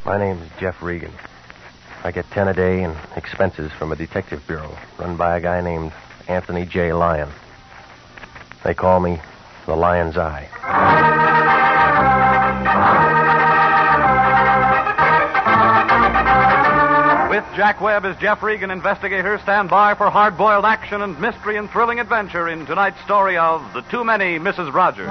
My name's Jeff Regan. I get 10 a day in expenses from a detective bureau run by a guy named Anthony J. Lyon. They call me the Lion's Eye. With Jack Webb as Jeff Regan, investigators stand by for hard-boiled action and mystery and thrilling adventure in tonight's story of The Too Many Mrs. Rogers.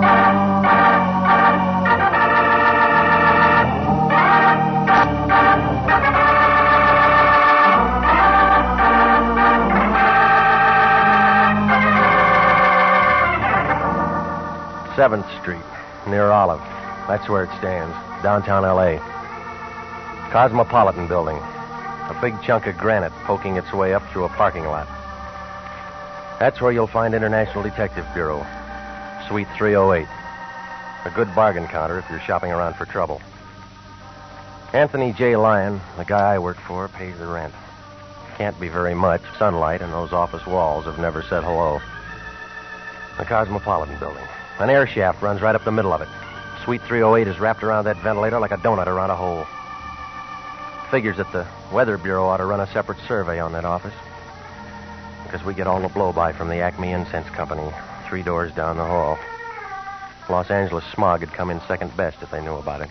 7th Street, near Olive. That's where it stands, downtown L.A. Cosmopolitan Building. A big chunk of granite poking its way up through a parking lot. That's where you'll find International Detective Bureau, Suite 308. A good bargain counter if you're shopping around for trouble. Anthony J. Lyon, the guy I work for, pays the rent. Can't be very much. Sunlight and those office walls have never said hello. The Cosmopolitan Building. An air shaft runs right up the middle of it. Suite 308 is wrapped around that ventilator like a donut around a hole. Figures that the Weather Bureau ought to run a separate survey on that office. Because we get all the blow-by from the Acme Incense Company, 3 doors down the hall. Los Angeles smog had come in second best if they knew about it.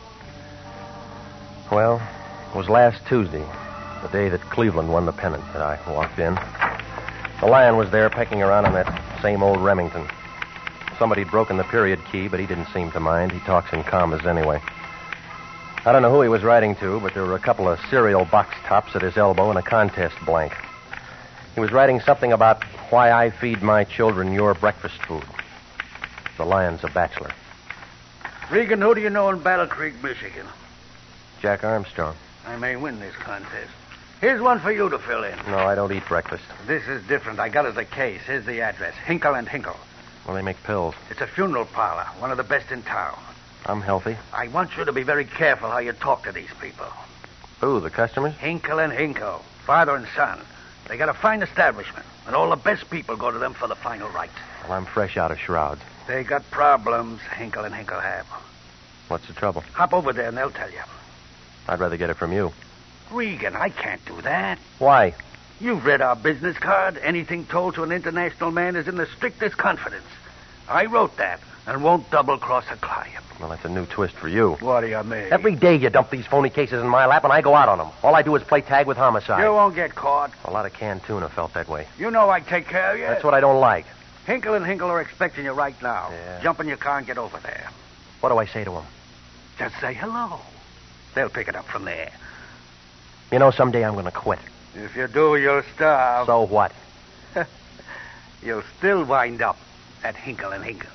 Well, it was last Tuesday, the day that Cleveland won the pennant, that I walked in. The Lion was there pecking around on that same old Remington. Somebody'd broken the period key, but he didn't seem to mind. He talks in commas anyway. I don't know who he was writing to, but there were a couple of cereal box tops at his elbow and a contest blank. He was writing something about why I feed my children your breakfast food. The Lion's a bachelor. Regan, who do you know in Battle Creek, Michigan? Jack Armstrong. I may win this contest. Here's one for you to fill in. No, I don't eat breakfast. This is different. I got it as a case. Here's the address. Hinkle and Hinkle. Well, they make pills. It's a funeral parlor, one of the best in town. I'm healthy. I want you to be very careful how you talk to these people. Who, the customers? Hinkle and Hinkle, father and son. They got a fine establishment, and all the best people go to them for the final rites. Well, I'm fresh out of shrouds. They got problems, Hinkle and Hinkle have. What's the trouble? Hop over there and they'll tell you. I'd rather get it from you. Regan, I can't do that. Why? You've read our business card. Anything told to an international man is in the strictest confidence. I wrote that and won't double-cross a client. Well, that's a new twist for you. What do you mean? Every day you dump these phony cases in my lap and I go out on them. All I do is play tag with homicide. You won't get caught. A lot of canned tuna felt that way. You know I take care of you. That's what I don't like. Hinkle and Hinkle are expecting you right now. Yeah. Jump in your car and get over there. What do I say to them? Just say hello. They'll pick it up from there. You know, someday I'm going to quit. If you do, you'll starve. So what? You'll still wind up at Hinkle and Hinkle.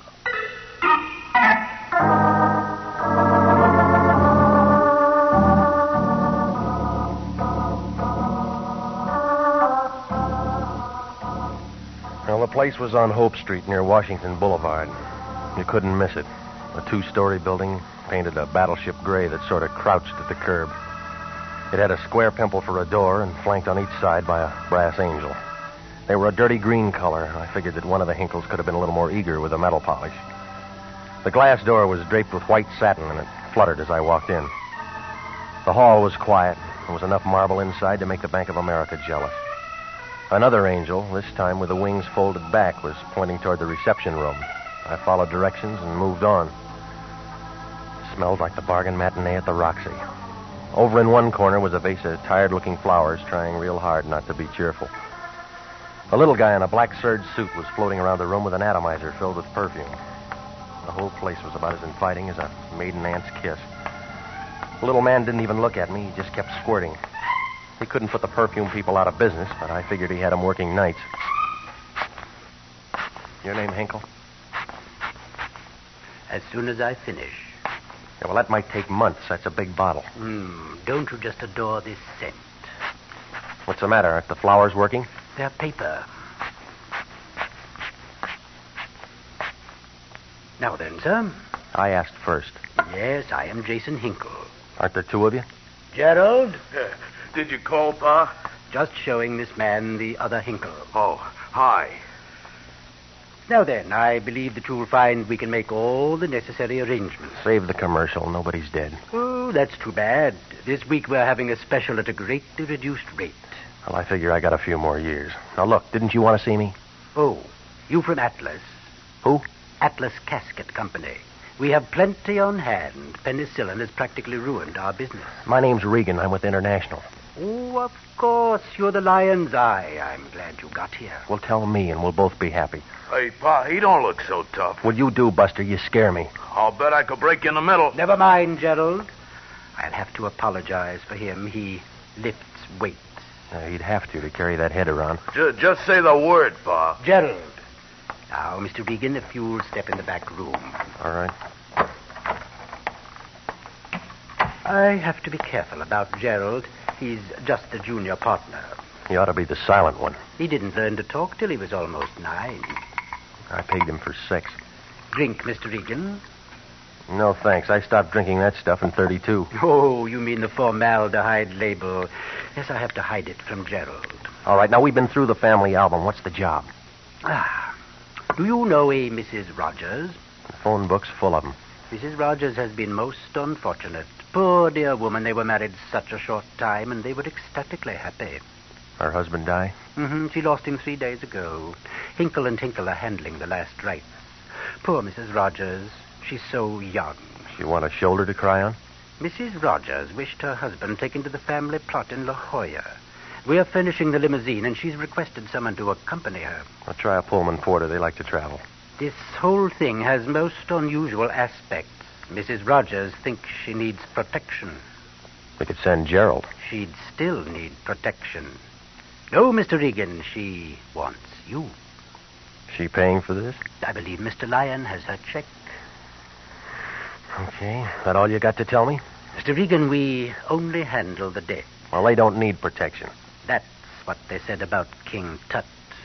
Well, the place was on Hope Street near Washington Boulevard. You couldn't miss it. A 2-story building painted a battleship gray that sort of crouched at the curb. It had a square pimple for a door and flanked on each side by a brass angel. They were a dirty green color. I figured that one of the Hinkles could have been a little more eager with the metal polish. The glass door was draped with white satin, and it fluttered as I walked in. The hall was quiet. There was enough marble inside to make the Bank of America jealous. Another angel, this time with the wings folded back, was pointing toward the reception room. I followed directions and moved on. It smelled like the bargain matinee at the Roxy. Over in one corner was a vase of tired-looking flowers, trying real hard not to be cheerful. A little guy in a black serge suit was floating around the room with an atomizer filled with perfume. The whole place was about as inviting as a maiden aunt's kiss. The little man didn't even look at me. He just kept squirting. He couldn't put the perfume people out of business, but I figured he had them working nights. Your name, Hinkle? As soon as I finish. Yeah, well, that might take months. That's a big bottle. Don't you just adore this scent? What's the matter? Aren't the flowers working? They're paper. Now then, sir. I asked first. Yes, I am Jason Hinkle. Aren't there 2 of you? Gerald? Did you call, Pa? Just showing this man the other Hinkle. Oh, hi. Now then, I believe that you'll find we can make all the necessary arrangements. Save the commercial. Nobody's dead. Oh, Oh, that's too bad. This week we're having a special at a greatly reduced rate. Well, I figure I got a few more years. Now, look, didn't you want to see me? Oh, you from Atlas? Who? Atlas Casket Company. We have plenty on hand. Penicillin has practically ruined our business. My name's Regan. I'm with International. Oh, of course. You're the Lion's Eye. I'm glad you got here. Well, tell me, and we'll both be happy. Hey, Pa, he don't look so tough. Well, you do, Buster. You scare me. I'll bet I could break in the middle. Never mind, Gerald. I'll have to apologize for him. He lifts weights. He'd have to carry that head around. Just say the word, Pa. Gerald. Now, Mr. Regan, if you'll step in the back room. All right. I have to be careful about Gerald. He's just a junior partner. He ought to be the silent one. He didn't learn to talk till he was almost 9. I paid him for 6. Drink, Mr. Regan. No, thanks. I stopped drinking that stuff in 32. Oh, you mean the formaldehyde label. Yes, I have to hide it from Gerald. All right, now we've been through the family album. What's the job? Do you know a Mrs. Rogers? The phone book's full of them. Mrs. Rogers has been most unfortunate. Poor dear woman, they were married such a short time, and they were ecstatically happy. Her husband die? Mm-hmm. She lost him 3 days ago. Hinkle and Tinkle are handling the last rites. Poor Mrs. Rogers. She's so young. She want a shoulder to cry on? Mrs. Rogers wished her husband taken to the family plot in La Jolla. We're furnishing the limousine, and she's requested someone to accompany her. I'll try a Pullman Porter. They like to travel. This whole thing has most unusual aspects. Mrs. Rogers thinks she needs protection. We could send Gerald. She'd still need protection. No, Mr. Regan, she wants you. She paying for this? I believe Mr. Lyon has her check. Okay. That all you got to tell me? Mr. Regan, we only handle the dead. Well, they don't need protection. That's what they said about King Tut.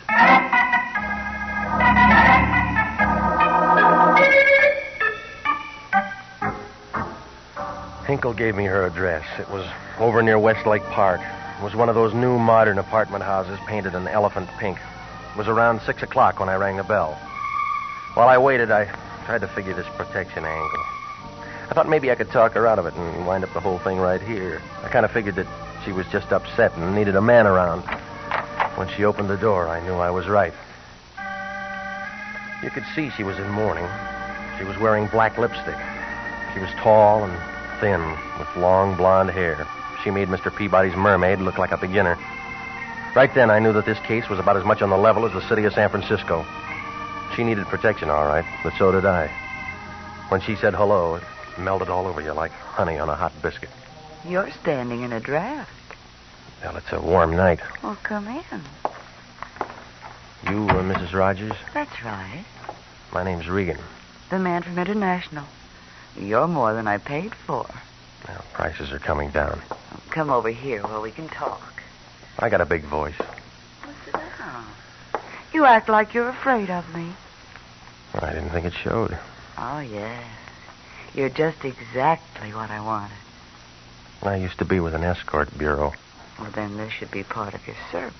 Hinkle gave me her address. It was over near Westlake Park. It was one of those new modern apartment houses painted an elephant pink. It was around 6 o'clock when I rang the bell. While I waited, I tried to figure this protection angle. I thought maybe I could talk her out of it and wind up the whole thing right here. I kind of figured that she was just upset and needed a man around. When she opened the door, I knew I was right. You could see she was in mourning. She was wearing black lipstick. She was tall and thin, with long blonde hair. She made Mr. Peabody's mermaid look like a beginner. Right then, I knew that this case was about as much on the level as the city of San Francisco. She needed protection, all right, but so did I. When she said hello, it melted all over you like honey on a hot biscuit. You're standing in a draft. Well, it's a warm night. Well, come in. You, Mrs. Rogers? That's right. My name's Regan. The man from International. You're more than I paid for. Well, prices are coming down. Come over here where we can talk. I got a big voice. Well, sit down. You act like you're afraid of me. Well, I didn't think it showed. Oh, yes. You're just exactly what I wanted. I used to be with an escort bureau. Well, then this should be part of your service.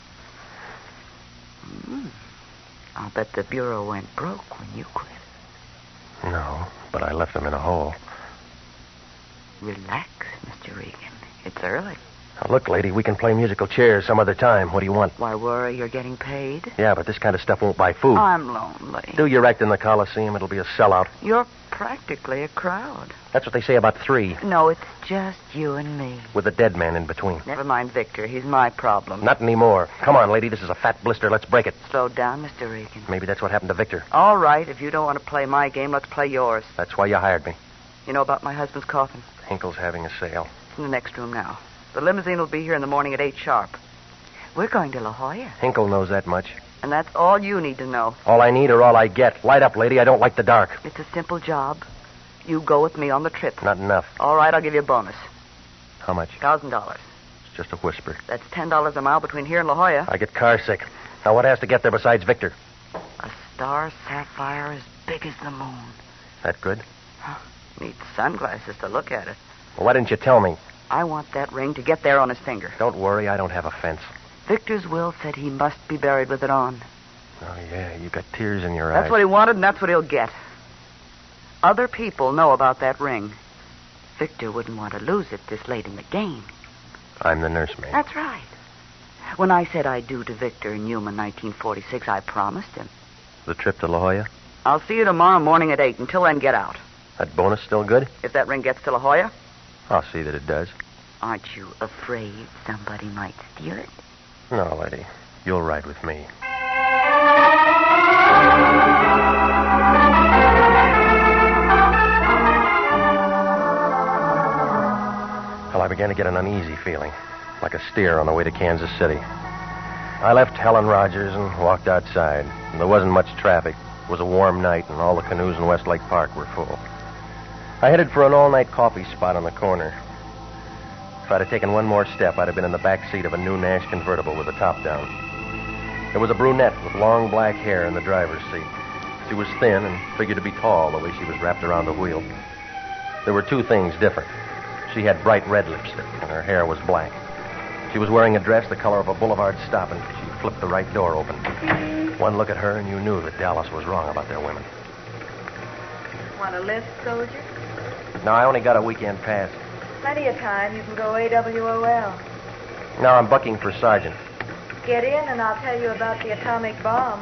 I'll bet the bureau went broke when you quit. No, but I left them in a hole. Relax, Mr. Regan. It's early. Now, look, lady, we can play musical chairs some other time. What do you want? Why worry? You're getting paid? Yeah, but this kind of stuff won't buy food. I'm lonely. Do your act in the Coliseum. It'll be a sellout. You're practically a crowd. That's what they say about 3. No, it's just you and me. With a dead man in between. Never mind Victor. He's my problem. Not anymore. Come on, lady. This is a fat blister. Let's break it. Slow down, Mr. Regan. Maybe that's what happened to Victor. All right. If you don't want to play my game, let's play yours. That's why you hired me. You know about my husband's coffin? Hinkle's having a sale. It's in the next room now. The limousine will be here in the morning at 8 sharp. We're going to La Jolla. Hinkle knows that much. And that's all you need to know. All I need or all I get. Light up, lady. I don't like the dark. It's a simple job. You go with me on the trip. Not enough. All right, I'll give you a bonus. How much? $1,000. It's just a whisper. That's $10 a mile between here and La Jolla. I get car sick. Now, what has to get there besides Victor? A star sapphire as big as the moon. That good? Need sunglasses to look at it. Well, why didn't you tell me? I want that ring to get there on his finger. Don't worry, I don't have a fence. Victor's will said he must be buried with it on. Oh, yeah, you got tears in your eyes. That's what he wanted, and that's what he'll get. Other people know about that ring. Victor wouldn't want to lose it this late in the game. I'm the nursemaid. That's right. When I said I do to Victor in Yuma 1946, I promised him. The trip to La Jolla? I'll see you tomorrow morning at 8. Until then, get out. That bonus still good? If that ring gets to La Jolla? I'll see that it does. Aren't you afraid somebody might steal it? No, Letty. You'll ride with me. Well, I began to get an uneasy feeling, like a steer on the way to Kansas City. I left Helen Rogers and walked outside. There wasn't much traffic. It was a warm night, and all the canoes in Westlake Park were full. I headed for an all-night coffee spot on the corner. If I'd have taken one more step, I'd have been in the back seat of a new Nash convertible with the top down. There was a brunette with long black hair in the driver's seat. She was thin and figured to be tall the way she was wrapped around the wheel. There were two things different. She had bright red lipstick, and her hair was black. She was wearing a dress the color of a boulevard stop, and she flipped the right door open. One look at her, and you knew that Dallas was wrong about their women. Want a lift, soldier? No, I only got a weekend pass. Plenty of time. You can go AWOL. No, I'm bucking for sergeant. Get in, and I'll tell you about the atomic bomb.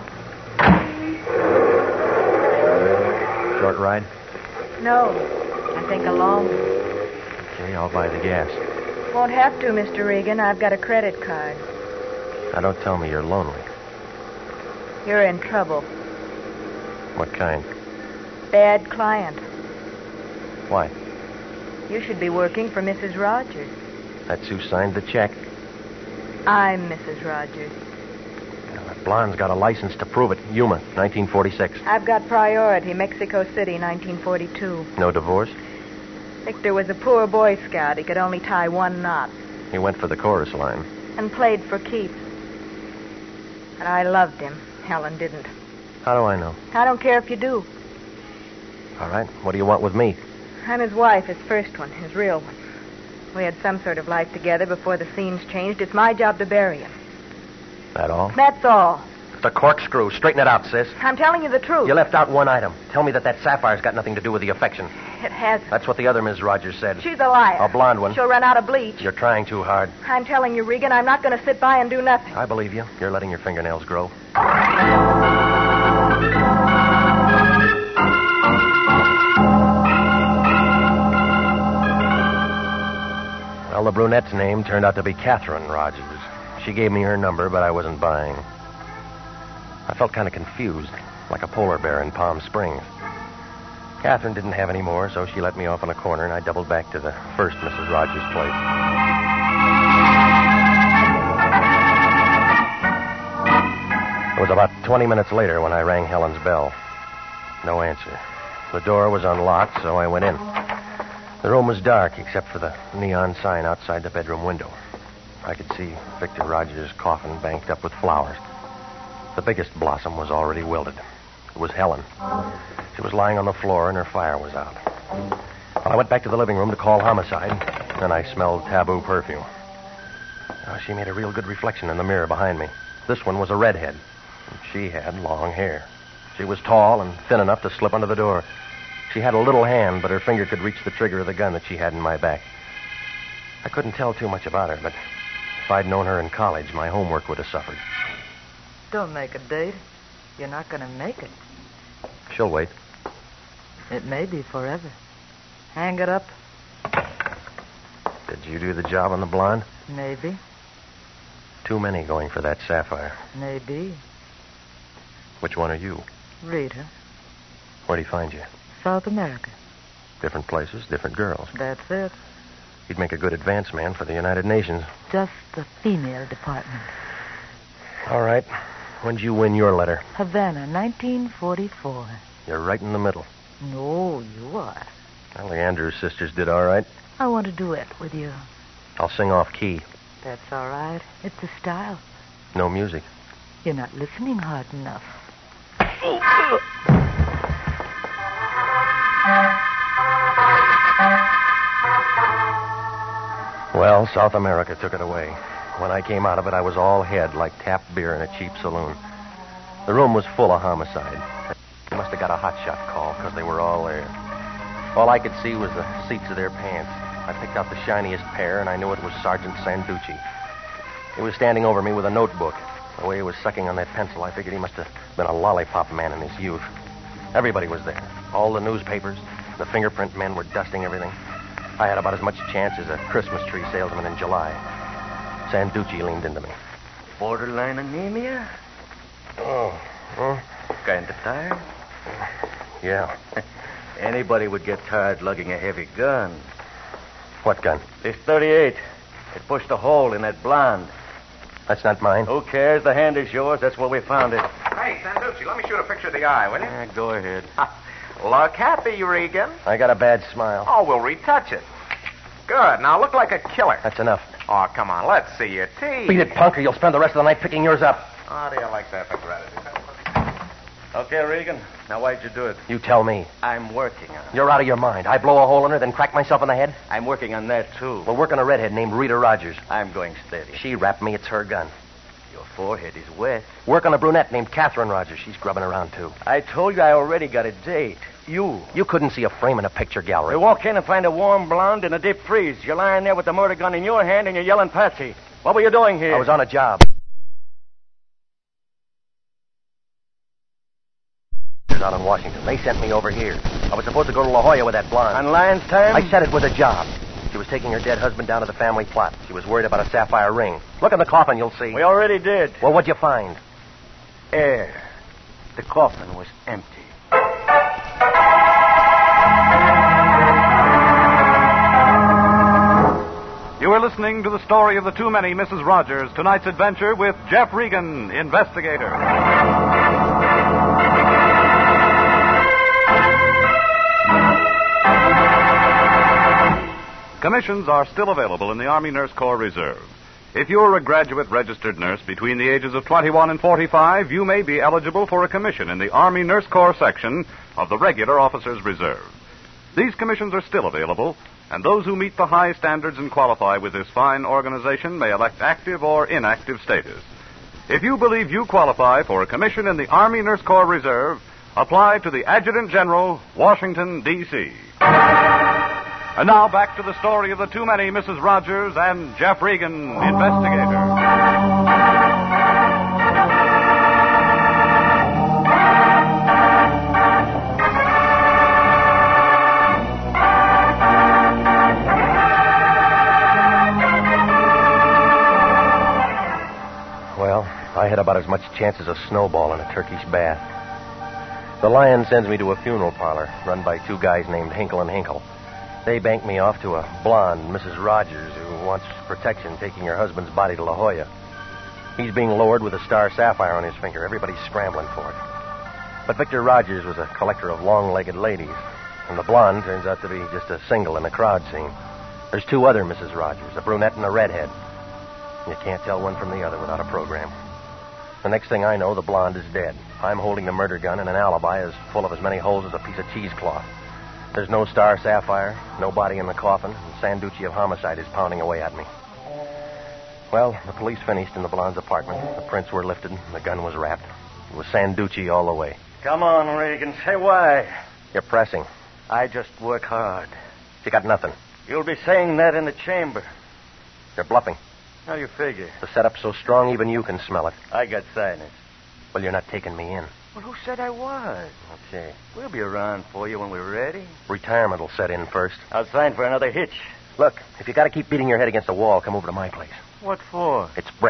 Short ride? No, I think a long. Okay, I'll buy the gas. Won't have to, Mr. Regan. I've got a credit card. Now, don't tell me you're lonely. You're in trouble. What kind? Bad client. Why? You should be working for Mrs. Rogers. That's who signed the check. I'm Mrs. Rogers. Well, that blonde's got a license to prove it. Yuma, 1946. I've got priority, Mexico City, 1942. No divorce? Victor was a poor Boy Scout. He could only tie one knot. He went for the chorus line. And played for keeps. But I loved him. Helen didn't. How do I know? I don't care if you do. All right, what do you want with me? I'm his wife, his first one, his real one. We had some sort of life together before the scenes changed. It's my job to bury him. That all? That's all. The corkscrew. Straighten it out, sis. I'm telling you the truth. You left out one item. Tell me that sapphire's got nothing to do with the affection. It has. That's what the other Ms. Rogers said. She's a liar. A blonde one. She'll run out of bleach. You're trying too hard. I'm telling you, Regan, I'm not going to sit by and do nothing. I believe you. You're letting your fingernails grow. Well, the brunette's name turned out to be Catherine Rogers. She gave me her number, but I wasn't buying. I felt kind of confused, like a polar bear in Palm Springs. Catherine didn't have any more, so she let me off on a corner, and I doubled back to the first Mrs. Rogers' place. It was about 20 minutes later when I rang Helen's bell. No answer. The door was unlocked, so I went in. The room was dark, except for the neon sign outside the bedroom window. I could see Victor Rogers' coffin banked up with flowers. The biggest blossom was already wilted. It was Helen. She was lying on the floor, and her fire was out. Well, I went back to the living room to call homicide, and I smelled taboo perfume. She made a real good reflection in the mirror behind me. This one was a redhead, and she had long hair. She was tall and thin enough to slip under the door. She had a little hand, but her finger could reach the trigger of the gun that she had in my back. I couldn't tell too much about her, but if I'd known her in college, my homework would have suffered. Don't make a date. You're not going to make it. She'll wait. It may be forever. Hang it up. Did you do the job on the blonde? Maybe. Too many going for that sapphire. Maybe. Which one are you? Rita. Where'd he find you? South America. Different places, different girls. That's it. You'd make a good advance man for the United Nations. Just the female department. All right. When'd you win your letter? Havana, 1944. You're right in the middle. No, you are. Well, the Andrews sisters did all right. I want to duet with you. I'll sing off key. That's all right. It's a style. No music. You're not listening hard enough. Well, South America took it away. When I came out of it, I was all head like tapped beer in a cheap saloon. The room was full of homicide. They must have got a hotshot call because they were all there. All I could see was the seats of their pants. I picked out the shiniest pair, and I knew it was Sergeant Sanducci. He was standing over me with a notebook. The way he was sucking on that pencil, I figured he must have been a lollipop man in his youth. Everybody was there. All the newspapers. The fingerprint men were dusting everything. I had about as much chance as a Christmas tree salesman in July. Sanducci leaned into me. Borderline anemia? Oh. Kind of tired? Yeah. Anybody would get tired lugging a heavy gun. What gun? This 38. It pushed a hole in that blonde. That's not mine. Who cares? The hand is yours. That's where we found it. Hey, Sanducci, let me shoot a picture of the eye, will you? Go ahead. Look happy, Regan. I got a bad smile. Oh, we'll retouch it. Good. Now look like a killer. That's enough. Oh, come on. Let's see your teeth. Beat it, punk, or you'll spend the rest of the night picking yours up. How do you like that for gratitude? Okay, Regan. Now, why'd you do it? You tell me. I'm working on it. You're out of your mind. I blow a hole in her, then crack myself in the head? I'm working on that, too. We'll work on a redhead named Rita Rogers. I'm going steady. She rapped me. It's her gun. Your forehead is wet. Work on a brunette named Catherine Rogers. She's grubbing around, too. I told you I already got a date. You. You couldn't see a frame in a picture gallery. We walk in and find a warm blonde in a deep freeze. You're lying there with the murder gun in your hand and you're yelling Patsy. What were you doing here? I was on a job. Out in Washington. They sent me over here. I was supposed to go to La Jolla with that blonde. On Lion's time? I said it was a job. She was taking her dead husband down to the family plot. She was worried about a sapphire ring. Look in the coffin, you'll see. We already did. Well, what'd you find? Air. The coffin was empty. You are listening to the story of the too many Mrs. Rogers, tonight's adventure with Jeff Regan, investigator. Commissions are still available in the Army Nurse Corps Reserve. If you're a graduate registered nurse between the ages of 21 and 45, you may be eligible for a commission in the Army Nurse Corps section of the Regular Officers Reserve. These commissions are still available, and those who meet the high standards and qualify with this fine organization may elect active or inactive status. If you believe you qualify for a commission in the Army Nurse Corps Reserve, apply to the Adjutant General, Washington, D.C. And now back to the story of the too many Mrs. Rogers and Jeff Regan, investigator. Well, I had about as much chance as a snowball in a Turkish bath. The Lion sends me to a funeral parlor run by two guys named Hinkle and Hinkle. They bank me off to a blonde, Mrs. Rogers, who wants protection taking her husband's body to La Jolla. He's being lowered with a star sapphire on his finger. Everybody's scrambling for it. But Victor Rogers was a collector of long-legged ladies, and the blonde turns out to be just a single in the crowd scene. There's two other Mrs. Rogers, a brunette and a redhead. You can't tell one from the other without a program. The next thing I know, the blonde is dead. I'm holding the murder gun, and an alibi is full of as many holes as a piece of cheesecloth. There's no star sapphire, no body in the coffin, and Sanducci of homicide is pounding away at me. Well, the police finished in the blonde's apartment. The prints were lifted, and the gun was wrapped. It was Sanducci all the way. Come on, Regan. Say why. You're pressing. I just work hard. You got nothing. You'll be saying that in the chamber. You're bluffing. How you figure? The setup's so strong, even you can smell it. I got sinus. Well, you're not taking me in. Well, who said I was? Okay. We'll be around for you when we're ready. Retirement will set in first. I'll sign for another hitch. Look, if you got to keep beating your head against the wall, come over to my place. What for? It's brick.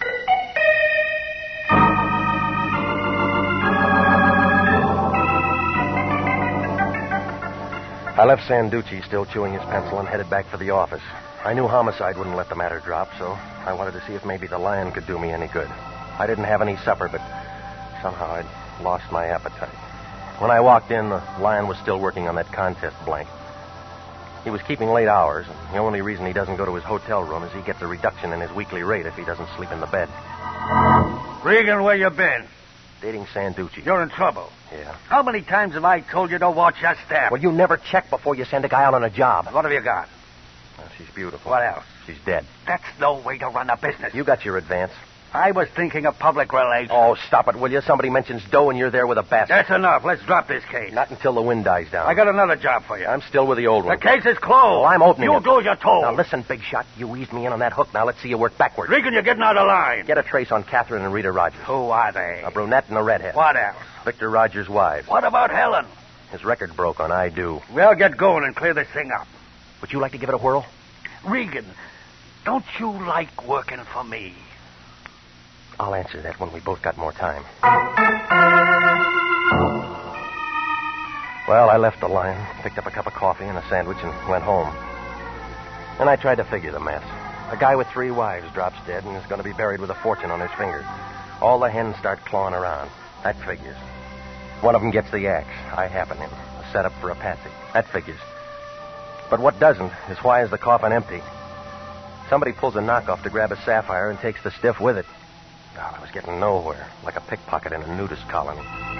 I left Sanducci still chewing his pencil and headed back for the office. I knew homicide wouldn't let the matter drop, so I wanted to see if maybe the Lion could do me any good. I didn't have any supper, but somehow I'd lost my appetite. When I walked in, the Lion was still working on that contest blank. He was keeping late hours, and the only reason he doesn't go to his hotel room is he gets a reduction in his weekly rate if he doesn't sleep in the bed. Regan, where you been? Dating Sanducci. You're in trouble. Yeah. How many times have I told you to watch your step? Well, you never check before you send a guy out on a job. What have you got? Well, she's beautiful. What else? She's dead. That's no way to run a business. You got your advance. I was thinking of public relations. Oh, stop it, will you? Somebody mentions dough and you're there with a basket. That's enough. Let's drop this case. Not until the wind dies down. I got another job for you. I'm still with the old The one. case is closed. Oh, I'm opening You it. do as you're told. Now, listen, big shot. You eased me in on that hook. Now, let's see you work backwards. Regan, you're getting out of line. Get a trace on Catherine and Rita Rogers. Who are they? A brunette and a redhead. What else? Victor Rogers' wives. What about Helen? His record broke on I Do. We'll get going and clear this thing up. Would you like to give it a whirl? Regan, don't you like working for me? I'll answer that when we both got more time. Well, I left the line, picked up a cup of coffee and a sandwich, and went home. And I tried to figure the mess. A guy with 3 wives drops dead and is going to be buried with a fortune on his finger. All the hens start clawing around. That figures. One of them gets the axe. I happen him. A setup for a patsy. That figures. But what doesn't is why is the coffin empty? Somebody pulls a knockoff to grab a sapphire and takes the stiff with it. God, I was getting nowhere, like a pickpocket in a nudist colony.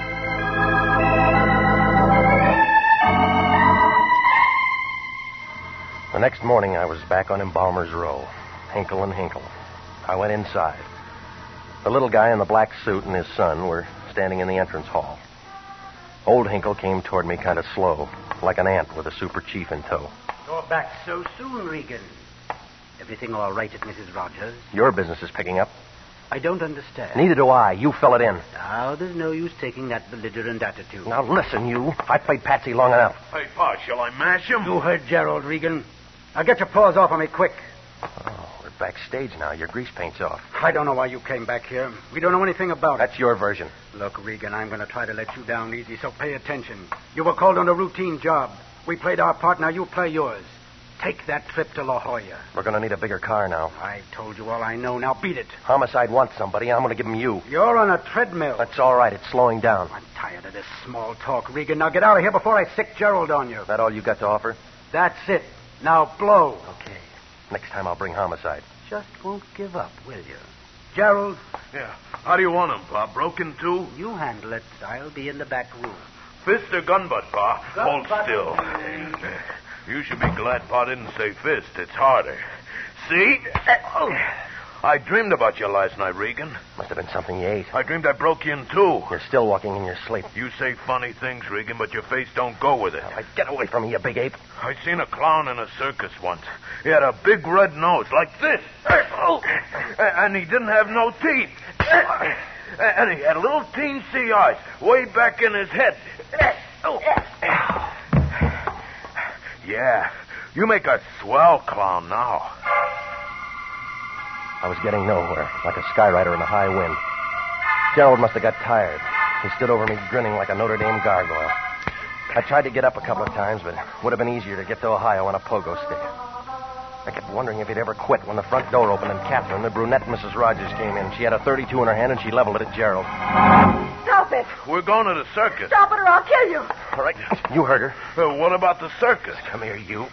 The next morning, I was back on Embalmer's Row, Hinkle and Hinkle. I went inside. The little guy in the black suit and his son were standing in the entrance hall. Old Hinkle came toward me kind of slow, like an ant with a super chief in tow. You're back so soon, Regan. Everything all right at Mrs. Rogers? Your business is picking up. I don't understand. Neither do I. You fill it in. Now, there's no use taking that belligerent attitude. Now, listen, you. I played Patsy long enough. Hey, Pa, shall I mash him? You heard Gerald, Regan. Now get your paws off of me quick. Oh, we're backstage now. Your grease paint's off. I don't know why you came back here. We don't know anything about it. That's your version. Look, Regan, I'm going to try to let you down easy, so pay attention. You were called on a routine job. We played our part, now you play yours. Take that trip to La Jolla. We're going to need a bigger car now. I told you all I know. Now beat it. Homicide wants somebody. I'm going to give him you. You're on a treadmill. That's all right. It's slowing down. I'm tired of this small talk, Regan. Now get out of here before I sick Gerald on you. That all you got to offer? That's it. Now blow. Okay. Next time I'll bring homicide. Just won't give up, will you? Gerald. Yeah. How do you want him, Pa? Broken, too? You handle it. I'll be in the back room. Fist or gun butt, Pa? Hold butt. still. You should be glad Pa didn't say fist. It's harder. See? I dreamed about you last night, Regan. Must have been something you ate. I dreamed I broke you in two. You're still walking in your sleep. You say funny things, Regan, but your face don't go with it. All right, get away from me, you big ape. I seen a clown in a circus once. He had a big red nose like this. And he didn't have no teeth. And he had little teensy eyes way back in his head. Yeah, you make a swell clown now. I was getting nowhere, like a skyrider in a high wind. Gerald must have got tired. He stood over me grinning like a Notre Dame gargoyle. I tried to get up a couple of times, but it would have been easier to get to Ohio on a pogo stick. I kept wondering if he'd ever quit when the front door opened and Catherine, the brunette Mrs. Rogers, came in. She had a .32 in her hand and she leveled it at Gerald. Stop it! We're going to the circus. Stop it or I'll kill you! All right, you heard her. What about the circus? Come here, you.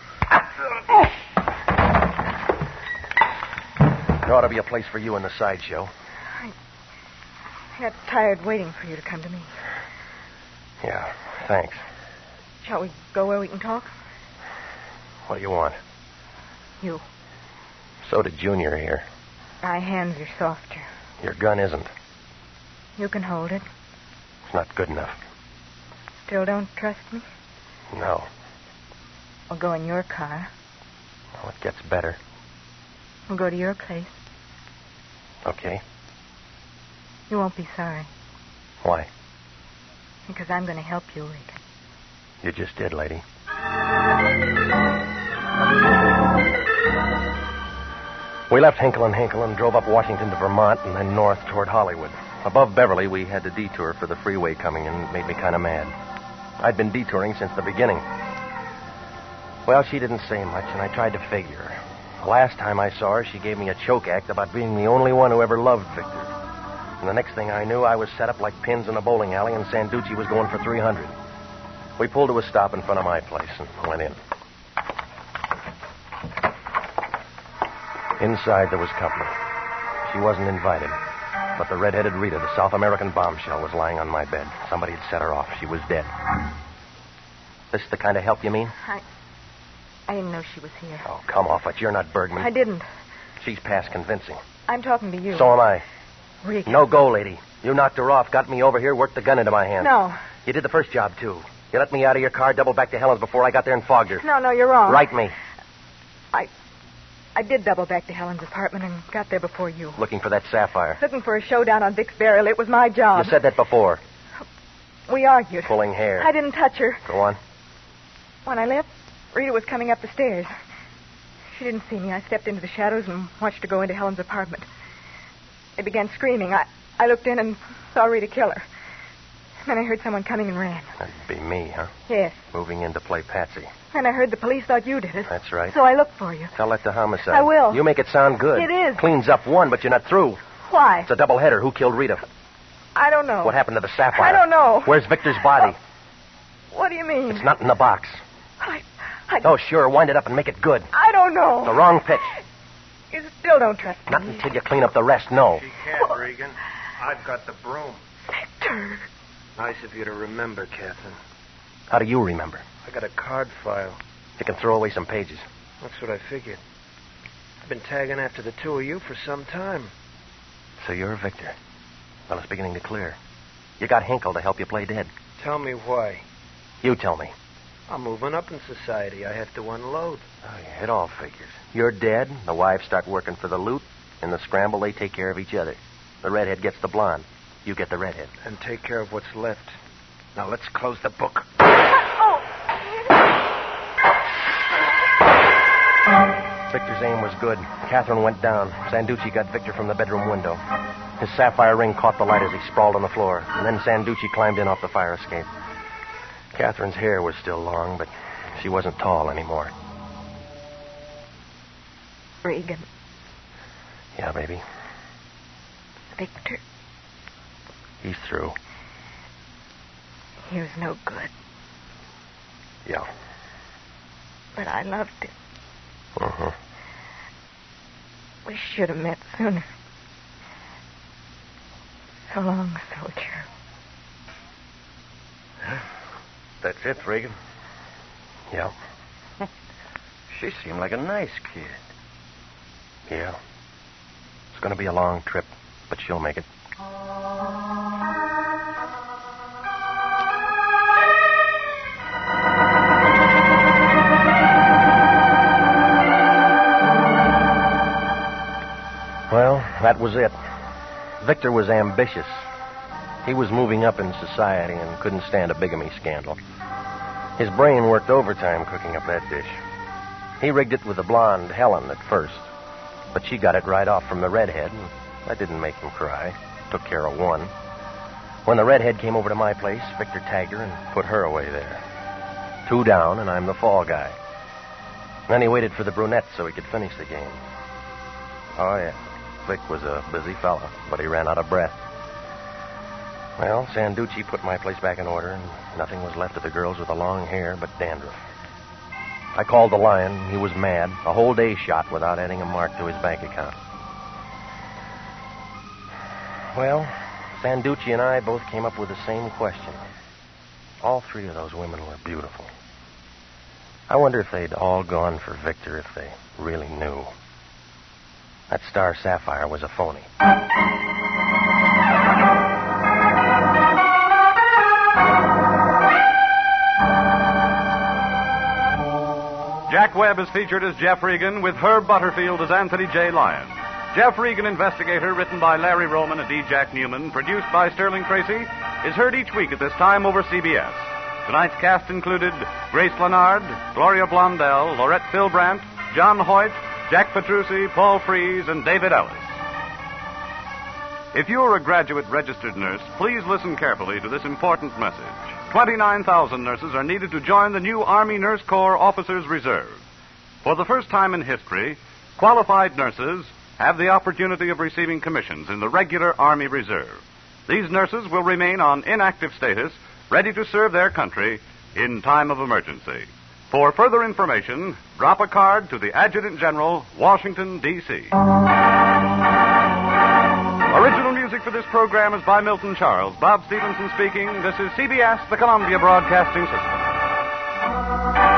There ought to be a place for you in the sideshow. I got tired waiting for you to come to me. Yeah, thanks. Shall we go where we can talk? What do you want? You. So did Junior here. My hands are softer. Your gun isn't. You can hold it. It's not good enough. Still don't trust me? No. I'll go in your car. Well, it gets better. We'll go to your place. Okay. You won't be sorry. Why? Because I'm going to help you, Regan. You just did, lady. We left Hinkle and Hinkle and drove up Washington to Vermont and then north toward Hollywood. Above Beverly, we had to detour for the freeway coming in. It made me kind of mad. I'd been detouring since the beginning. Well, she didn't say much, and I tried to figure. The last time I saw her, she gave me a choke act about being the only one who ever loved Victor. And the next thing I knew, I was set up like pins in a bowling alley, and Sanducci was going for 300. We pulled to a stop in front of my place and went in. Inside, there was company. She wasn't invited. But the red-headed Rita, the South American bombshell, was lying on my bed. Somebody had set her off. She was dead. This the kind of help you mean? I didn't know she was here. Oh, come off it. You're not Bergman. I didn't. She's past convincing. I'm talking to you. So am I. Regan. No go, lady. You knocked her off, got me over here, worked the gun into my hand. No. You did the first job, too. You let me out of your car, doubled back to Helen's before I got there and fogged her. No, you're wrong. Right me. I did double back to Helen's apartment and got there before you. Looking for that sapphire. Looking for a showdown on Vic's burial. It was my job. You said that before. We argued. Pulling hair. I didn't touch her. Go on. When I left, Rita was coming up the stairs. She didn't see me. I stepped into the shadows and watched her go into Helen's apartment. They began screaming. I looked in and saw Rita kill her. Then I heard someone coming and ran. That'd be me, huh? Yes. Moving in to play Patsy. And I heard the police thought you did it. That's right. So I looked for you. Tell that to homicide. I will. You make it sound good. It is. Cleans up one, but you're not through. Why? It's a double header. Who killed Rita? I don't know. What happened to the sapphire? I don't know. Where's Victor's body? What do you mean? It's not in the box. I Oh, sure. Wind it up and make it good. I don't know. The wrong pitch. You still don't trust me. Not until you clean up the rest, no. She can't, Regan. I've got the broom. Victor. Nice of you to remember, Catherine. How do you remember? I got a card file. You can throw away some pages. That's what I figured. I've been tagging after the two of you for some time. So you're Victor. Well, it's beginning to clear. You got Hinkle to help you play dead. Tell me why. You tell me. I'm moving up in society. I have to unload. Oh, yeah, it all figures. You're dead. The wives start working for the loot. In the scramble, they take care of each other. The redhead gets the blonde. You get the redhead. And take care of what's left. Now let's close the book. Victor's aim was good. Catherine went down. Sanducci got Victor from the bedroom window. His sapphire ring caught the light as he sprawled on the floor. And then Sanducci climbed in off the fire escape. Catherine's hair was still long, but she wasn't tall anymore. Regan. Yeah, baby. Victor. He's through. He was no good. Yeah. But I loved him. Uh-huh. We should have met sooner. So long, soldier. That's it, Regan. Yeah. She seemed like a nice kid. Yeah. It's going to be a long trip, but she'll make it. Well, that was it. Victor was ambitious. He was moving up in society and couldn't stand a bigamy scandal. His brain worked overtime cooking up that dish. He rigged it with the blonde Helen at first, but she got it right off from the redhead, and that didn't make him cry. Took care of one. When the redhead came over to my place, Victor tagged her and put her away there. 2 down, and I'm the fall guy. Then he waited for the brunette so he could finish the game. Oh, yeah. Vic was a busy fella, but he ran out of breath. Well, Sanducci put my place back in order, and nothing was left of the girls with the long hair but dandruff. I called the Lion. He was mad. A whole day shot without adding a mark to his bank account. Well, Sanducci and I both came up with the same question. All 3 of those women were beautiful. I wonder if they'd all gone for Victor if they really knew. That star sapphire was a phony. Jack Webb is featured as Jeff Regan, with Herb Butterfield as Anthony J. Lyon. Jeff Regan, Investigator, written by Larry Roman and D. Jack Newman, produced by Sterling Tracy, is heard each week at this time over CBS. Tonight's cast included Grace Lennard, Gloria Blondell, Laurette Philbrandt, John Hoyt, Jack Petrucci, Paul Frees, and David Ellis. If you're a graduate registered nurse, please listen carefully to this important message. 29,000 nurses are needed to join the new Army Nurse Corps Officers Reserve. For the first time in history, qualified nurses have the opportunity of receiving commissions in the regular Army Reserve. These nurses will remain on inactive status, ready to serve their country in time of emergency. For further information, drop a card to the Adjutant General, Washington, D.C. Original music for this program is by Milton Charles. Bob Stevenson speaking. This is CBS, the Columbia Broadcasting System.